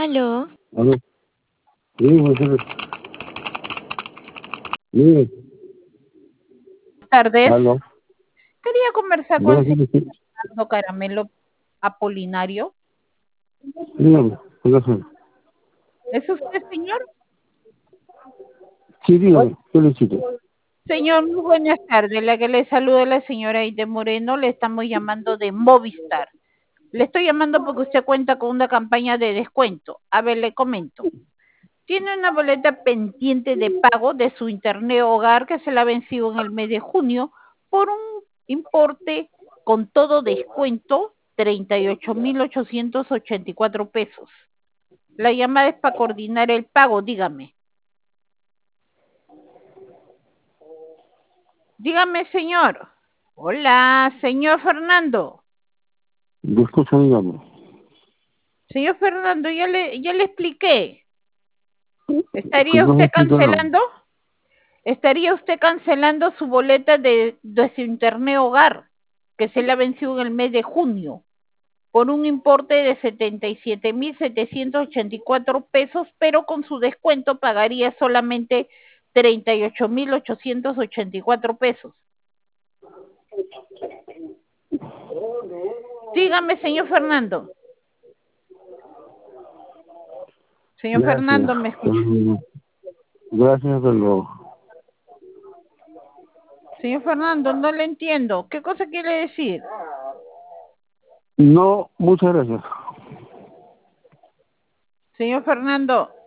Aló. Aló. Sí, José. Sí. Tardes. Aló. Quería conversar con el Buenas señor tardes. Fernando Caramelo Apolinario. Dígame. Dígame. ¿Es usted, señor? Sí, dígame. ¿Qué necesito? Señor, muy buenas tardes. La que le saluda la señora Aide Moreno. Le estamos llamando de Movistar. Le estoy llamando porque usted cuenta con una campaña de descuento. A ver, le comento. Tiene una boleta pendiente de pago de su internet hogar que se la ha vencido en el mes de junio por un importe con todo descuento 38.884 pesos. La llamada es para coordinar el pago, dígame. Dígame, señor. Hola, señor Fernando. Lo escucho, dígame. Señor Fernando, ya le expliqué. Que ¿Estaría no me usted explicaron. cancelando? ¿Estaría usted cancelando su boleta de su internet hogar, que se le ha vencido en el mes de junio, por un importe de 77.784 pesos, pero con su descuento pagaría solamente 38.884 pesos? Dígame, señor Fernando. Señor Gracias. Fernando, ¿me escucha? Gracias, pero Señor Fernando, no le entiendo. ¿Qué cosa quiere decir? no, muchas gracias. Señor Fernando,